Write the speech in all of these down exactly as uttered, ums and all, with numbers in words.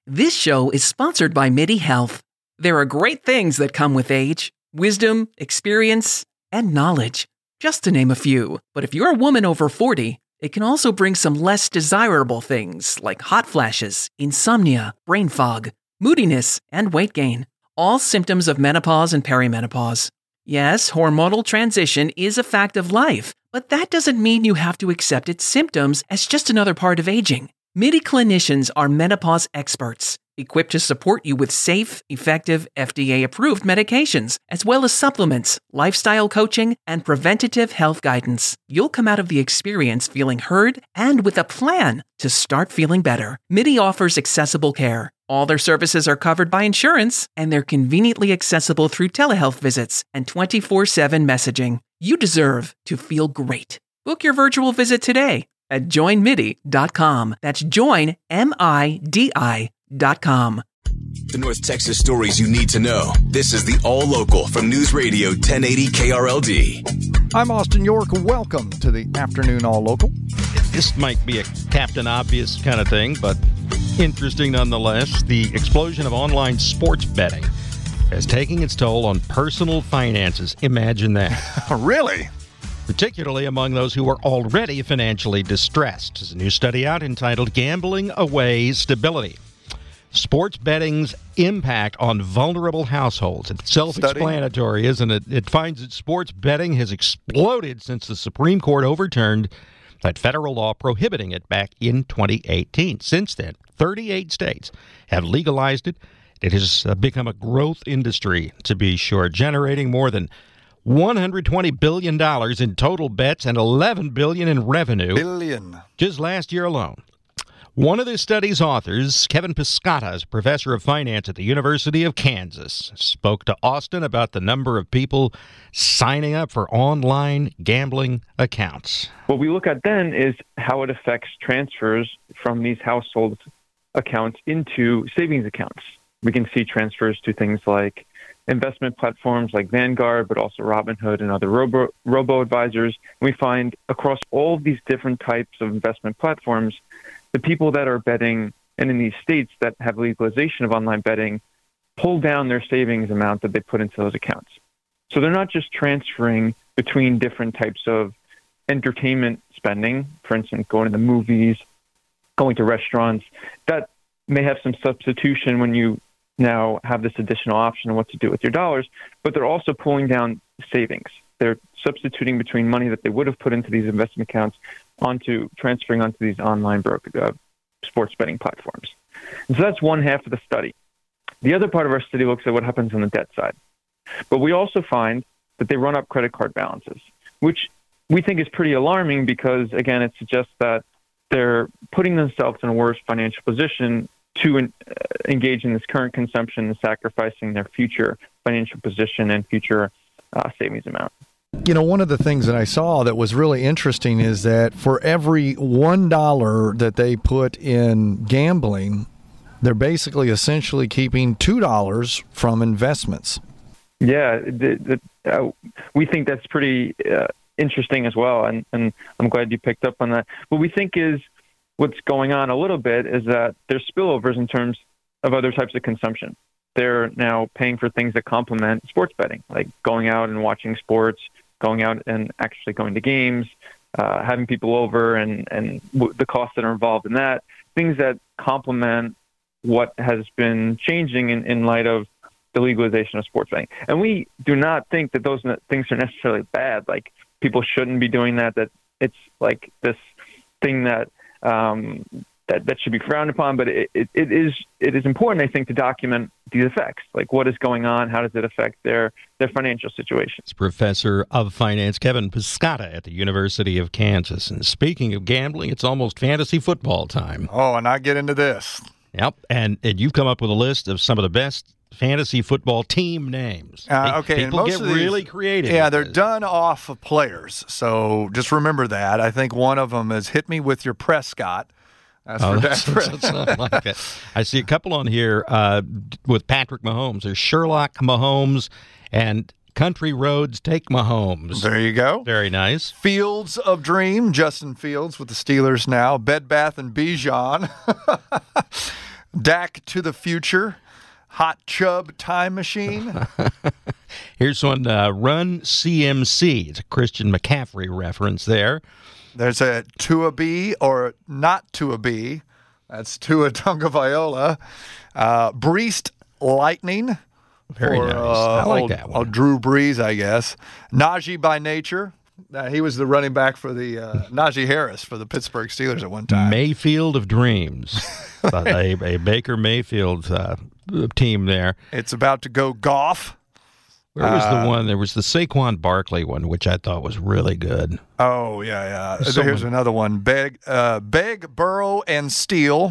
This show is sponsored by MIDI Health. There are great things that come with age: wisdom, experience, and knowledge, just to name a few. But if you're a woman over forty, it can also bring some less desirable things like hot flashes, insomnia, brain fog, moodiness, and weight gain, all symptoms of menopause and perimenopause. Yes, hormonal transition is a fact of life, but that doesn't mean you have to accept its symptoms as just another part of aging. MIDI clinicians are menopause experts, equipped to support you with safe, effective, F D A-approved medications, as well as supplements, lifestyle coaching, and preventative health guidance. You'll come out of the experience feeling heard and with a plan to start feeling better. MIDI offers accessible care. All their services are covered by insurance, and they're conveniently accessible through telehealth visits and twenty-four seven messaging. You deserve to feel great. Book your virtual visit today at join midi dot com. That's join, M I D I dot com. The North Texas stories you need to know. This is the All Local from News Radio ten eighty K R L D. I'm Austin York. Welcome to the afternoon All Local. This might be a Captain Obvious kind of thing, but interesting nonetheless. The explosion of online sports betting is taking its toll on personal finances. Imagine that. Really? Particularly among those who are already financially distressed. There's a new study out entitled Gambling Away Stability. Sports betting's impact on vulnerable households. It's self-explanatory, isn't it? It finds that sports betting has exploded since the Supreme Court overturned that federal law prohibiting it back in twenty eighteen. Since then, thirty-eight states have legalized it. It has become a growth industry, to be sure, generating more than one hundred twenty billion dollars in total bets and eleven billion dollars in revenue. Billion. Just last year alone. One of this study's authors, Kevin Piscata, is a professor of finance at the University of Kansas, spoke to Austin about the number of people signing up for online gambling accounts. What we look at then is how it affects transfers from these household accounts into savings accounts. We can see transfers to things like investment platforms like Vanguard, but also Robinhood and other robo, robo-advisors. We find across all of these different types of investment platforms, the people that are betting, and in these states that have legalization of online betting, pull down their savings amount that they put into those accounts. So they're not just transferring between different types of entertainment spending, for instance, going to the movies, going to restaurants. That may have some substitution when you now have this additional option of what to do with your dollars, but they're also pulling down savings. They're substituting between money that they would have put into these investment accounts onto transferring onto these online broker uh, sports betting platforms. And so that's one half of the study. The other part of our study looks at what happens on the debt side. But we also find that they run up credit card balances, which we think is pretty alarming because, again, it suggests that they're putting themselves in a worse financial position to uh, engage in this current consumption and sacrificing their future financial position and future uh, savings amount. You know, one of the things that I saw that was really interesting is that for every one dollar that they put in gambling, they're basically essentially keeping two dollars from investments. Yeah, the, the, uh, we think that's pretty uh, interesting as well, and, and I'm glad you picked up on that. What we think is what's going on a little bit is that there's spillovers in terms of other types of consumption. They're now paying for things that complement sports betting, like going out and watching sports, going out and actually going to games, uh, having people over, and, and w- the costs that are involved in that, things that complement what has been changing in, in light of the legalization of sports betting. And we do not think that those things are necessarily bad. Like, people shouldn't be doing that, that it's like this thing that um, that, that should be frowned upon, but it, it, it is it is important, I think, to document these effects. Like, what is going on? How does it affect their, their financial situation? It's Professor of Finance Kevin Piscata at the University of Kansas. And speaking of gambling, it's almost fantasy football time. Oh, and I get into this. Yep, and, and you've come up with a list of some of the best fantasy football team names. Uh, okay, people most get of these, really creative. Yeah, they're done off of players, so just remember that. I think one of them is "Hit Me with Your Prescott." That's oh, for that's, Dak that's not like that. I see a couple on here uh, with Patrick Mahomes. There's Sherlock Mahomes and Country Roads Take Mahomes. There you go. Very nice. Fields of Dream, Justin Fields with the Steelers now. Bed Bath and Bijan. Dak to the Future, Hot Chub Time Machine. Here's one, uh, Run C M C. It's a Christian McCaffrey reference there. There's a Tua B or not Tua B. That's Tua Tagovailoa. Uh, Breest Lightning. Very or, nice. Uh, I like old, that one. Old Drew Brees, I guess. Najee by nature. Uh, he was the running back for the uh, Najee Harris for the Pittsburgh Steelers at one time. Mayfield of Dreams. a, a Baker Mayfield uh, team there. It's about to go golf. Where was Uh, the one? There was the Saquon Barkley one, which I thought was really good. Oh, yeah, yeah. There's Here's someone- another one. Beg, uh, Beg, Burrow, and Steal.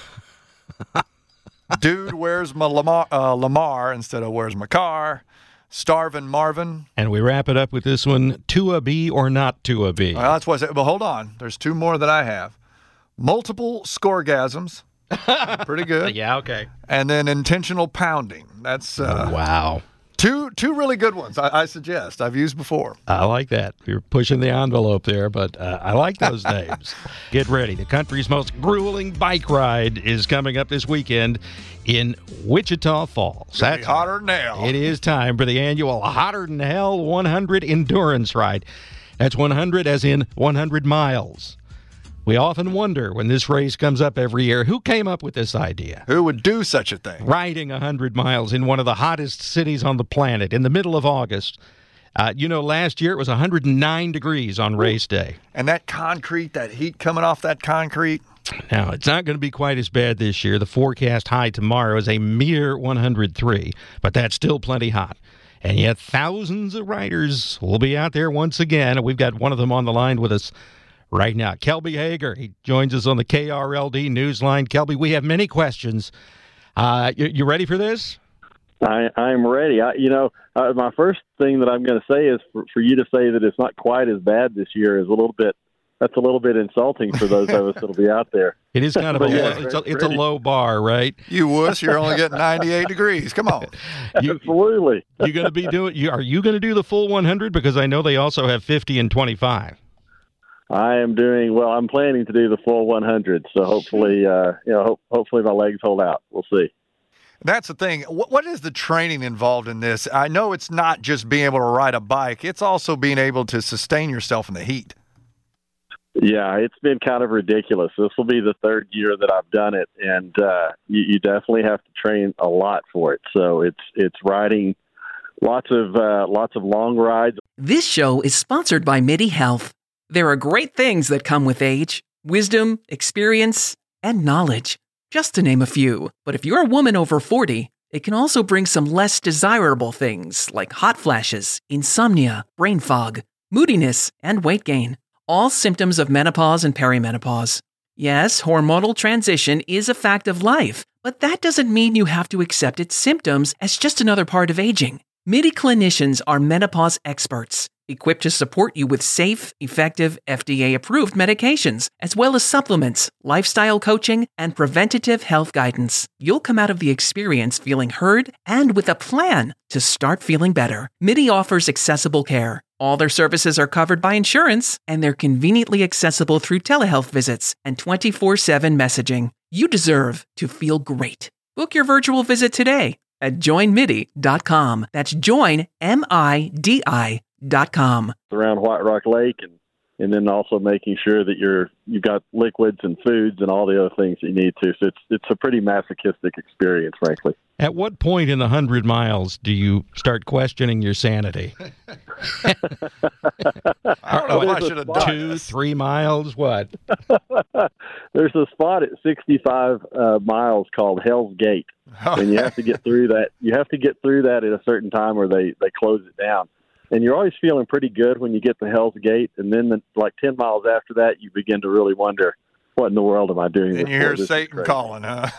Dude, where's my Lamar, uh, Lamar instead of where's my car? Starvin' Marvin. And we wrap it up with this one, Tua B or not Tua B. Well, that's what I said. But hold on. There's two more that I have. Multiple scoregasms. Pretty good. Yeah, okay. And then intentional pounding. That's uh, Wow. two two really good ones, I, I suggest. I've used before. I like that. You're pushing the envelope there, but uh, I like those names. Get ready. The country's most grueling bike ride is coming up this weekend in Wichita Falls. It's gonna be hotter than hell. It is time for the annual Hotter Than Hell one hundred Endurance Ride. That's one hundred as in one hundred miles. We often wonder when this race comes up every year, who came up with this idea? Who would do such a thing? Riding one hundred miles in one of the hottest cities on the planet in the middle of August. Uh, you know, last year it was one hundred nine degrees on race day. And that concrete, that heat coming off that concrete. Now, it's not going to be quite as bad this year. The forecast high tomorrow is a mere one hundred three, but that's still plenty hot. And yet thousands of riders will be out there once again. We've got one of them on the line with us right now. Kelby Hager, he joins us on the K R L D Newsline. Kelby, we have many questions. Uh, you, you ready for this? I, I'm ready. I, you know, uh, my first thing that I'm going to say is for, for you to say that it's not quite as bad this year is a little bit. That's a little bit insulting for those of us that'll be out there. It is kind of a, But yeah, low, it's, a it's a low bar, right? You wuss, you're only getting ninety-eight degrees. Come on. You, Absolutely. you going to be doing? You, are you going to do the full one hundred? Because I know they also have fifty and twenty-five. I am doing well. I'm planning to do the full one hundred, so hopefully, uh, you know, ho- hopefully my legs hold out. We'll see. That's the thing. What, what is the training involved in this? I know it's not just being able to ride a bike. It's also being able to sustain yourself in the heat. Yeah, it's been kind of ridiculous. This will be the third year that I've done it, and uh, you, you definitely have to train a lot for it. So it's it's riding lots of uh, lots of long rides. This show is sponsored by MIDI Health. There are great things that come with age, wisdom, experience, and knowledge, just to name a few. But if you're a woman over forty, it can also bring some less desirable things like hot flashes, insomnia, brain fog, moodiness, and weight gain. All symptoms of menopause and perimenopause. Yes, hormonal transition is a fact of life, but that doesn't mean you have to accept its symptoms as just another part of aging. MIDI clinicians are menopause experts, equipped to support you with safe, effective, F D A-approved medications, as well as supplements, lifestyle coaching, and preventative health guidance. You'll come out of the experience feeling heard and with a plan to start feeling better. MIDI offers accessible care. All their services are covered by insurance, and they're conveniently accessible through telehealth visits and twenty-four seven messaging. You deserve to feel great. Book your virtual visit today at join midi dot com. That's join, M I D I dot com. Around White Rock Lake, and, and then also making sure that you're you've got liquids and foods and all the other things that you need to. So it's it's a pretty masochistic experience, frankly. At what point in the hundred miles do you start questioning your sanity? I don't know if I should have done Two, this. three miles, what? There's a spot at sixty-five uh, miles called Hell's Gate, and you have to get through that. You have to get through that at a certain time, or they they close it down. And you're always feeling pretty good when you get to Hell's Gate, and then the, like ten miles after that, you begin to really wonder, what in the world am I doing? And this you for? hear This is Satan crazy. calling, huh?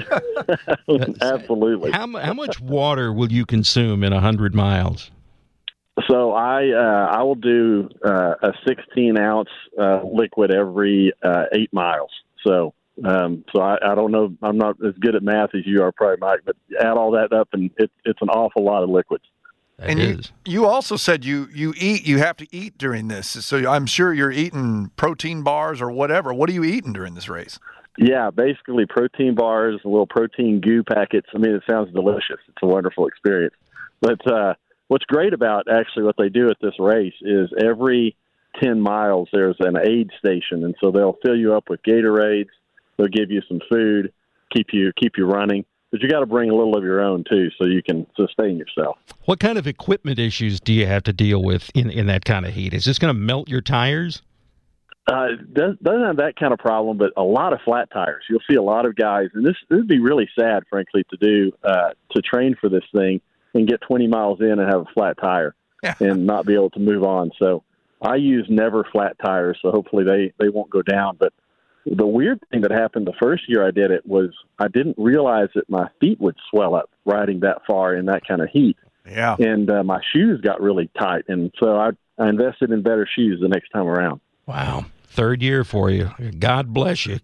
Absolutely. How, mu- how much water will you consume in one hundred miles? So I uh, I will do uh, a sixteen ounce uh, liquid every uh, eight miles. So um, so I, I don't know. I'm not as good at math as you are, probably, Mike. But add all that up, and it, it's an awful lot of liquids. That and is. you, you also said you, you eat, you have to eat during this. So I'm sure you're eating protein bars or whatever. What are you eating during this race? Yeah, basically protein bars, little protein goo packets. I mean, it sounds delicious. It's a wonderful experience. But uh, what's great about actually what they do at this race is every ten miles there's an aid station, and so they'll fill you up with Gatorades. They'll give you some food, keep you keep you running. But you got to bring a little of your own, too, so you can sustain yourself. What kind of equipment issues do you have to deal with in, in that kind of heat? Is this going to melt your tires? Uh, doesn't have that kind of problem, but a lot of flat tires. You'll see a lot of guys, and this this would be really sad, frankly, to do, uh, to train for this thing and get twenty miles in and have a flat tire and not be able to move on. So I use never flat tires, so hopefully they, they won't go down. But the weird thing that happened the first year I did it was I didn't realize that my feet would swell up riding that far in that kind of heat. Yeah. And uh, my shoes got really tight, and so I, I invested in better shoes the next time around. Wow. Third year for you. God bless you.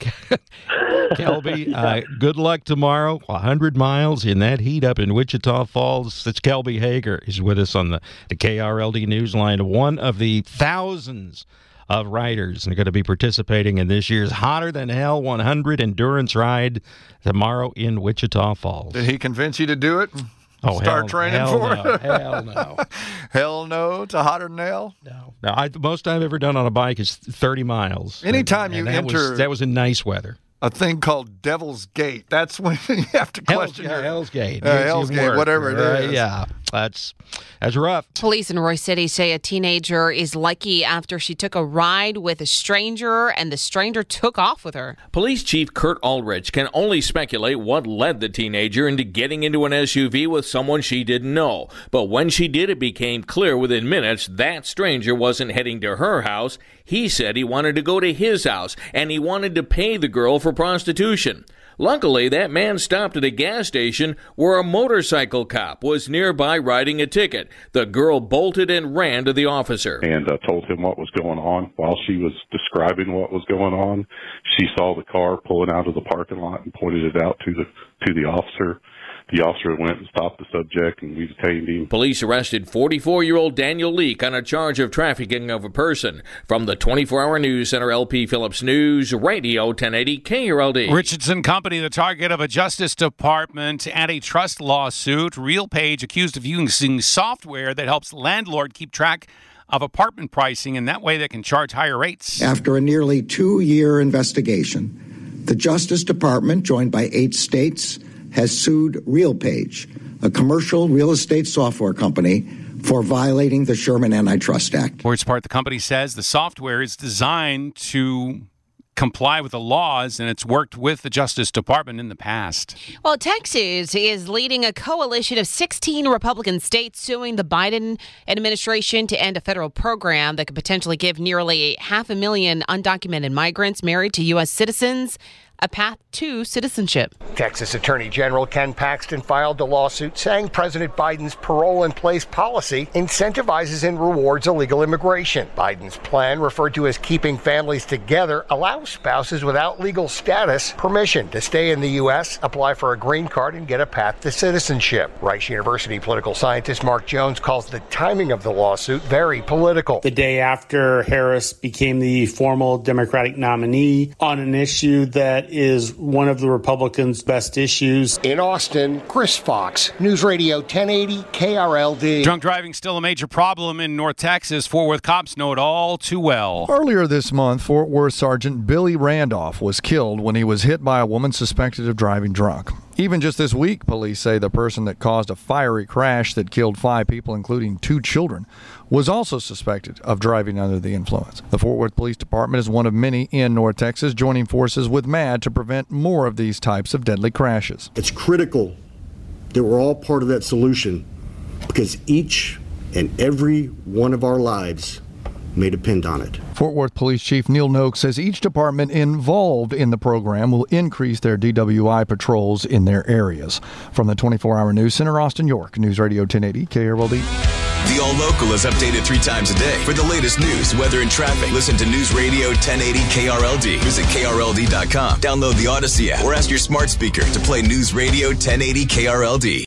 Kelby, yeah. uh, good luck tomorrow. one hundred miles in that heat up in Wichita Falls. That's Kelby Hager. He's with us on the, the K R L D Newsline, one of the thousands of riders are going to be participating in this year's Hotter Than Hell one hundred endurance ride tomorrow in Wichita Falls. Did he convince you to do it? Oh, Start hell, training hell for no, it? Hell no. Hell no to Hotter Than Hell? No. No, I, the most I've ever done on a bike is thirty miles. Anytime and, you and that enter... Was, that was in nice weather. A thing called Devil's Gate. That's when you have to question Hell's, your... Hell's Gate. Uh, Hell's Gate, work, whatever it right? is. Yeah, that's, that's rough. Police in Roy City say a teenager is lucky after she took a ride with a stranger and the stranger took off with her. Police Chief Kurt Ulrich can only speculate what led the teenager into getting into an S U V with someone she didn't know. But when she did, it became clear within minutes that stranger wasn't heading to her house. He said he wanted to go to his house, and he wanted to pay the girl for prostitution. Luckily, that man stopped at a gas station where a motorcycle cop was nearby writing a ticket. The girl bolted and ran to the officer. And uh, told him what was going on. While she was describing what was going on, she saw the car pulling out of the parking lot and pointed it out to the to the officer. The officer went and stopped the subject, and we detained him. Police arrested forty-four-year-old Daniel Leak on a charge of trafficking of a person. From the twenty-four hour News Center, L P Phillips News, Radio ten eighty K R L D. Richardson Company, the target of a Justice Department antitrust lawsuit. RealPage accused of using software that helps landlord keep track of apartment pricing, and that way they can charge higher rates. After a nearly two-year investigation, the Justice Department, joined by eight states, has sued RealPage, a commercial real estate software company, for violating the Sherman Antitrust Act. For its part, the company says the software is designed to comply with the laws, and it's worked with the Justice Department in the past. Well, Texas is leading a coalition of sixteen Republican states suing the Biden administration to end a federal program that could potentially give nearly half a million undocumented migrants married to U S citizens a path to citizenship. Texas Attorney General Ken Paxton filed a lawsuit saying President Biden's parole-in-place policy incentivizes and rewards illegal immigration. Biden's plan, referred to as keeping families together, allows spouses without legal status permission to stay in the U S, apply for a green card, and get a path to citizenship. Rice University political scientist Mark Jones calls the timing of the lawsuit very political. The day after Harris became the formal Democratic nominee on an issue that is one of the Republicans' best issues. In Austin, Chris Fox, News Radio ten eighty K R L D. Drunk driving still a major problem in North Texas. Fort Worth cops know it all too well. Earlier this month, Fort Worth Sergeant Billy Randolph was killed when he was hit by a woman suspected of driving drunk. Even just this week, police say the person that caused a fiery crash that killed five people, including two children, was also suspected of driving under the influence. The Fort Worth Police Department is one of many in North Texas joining forces with M A D to prevent more of these types of deadly crashes. It's critical that we're all part of that solution because each and every one of our lives may depend on it. Fort Worth Police Chief Neil Noakes says each department involved in the program will increase their D W I patrols in their areas. From the twenty-four hour News Center, Austin, York, News Radio ten eighty K R L D. The All Local is updated three times a day. For the latest news, weather, and traffic, listen to News Radio ten eighty K R L D. Visit K R L D dot com. Download the Odyssey app or ask your smart speaker to play News Radio ten eighty K R L D.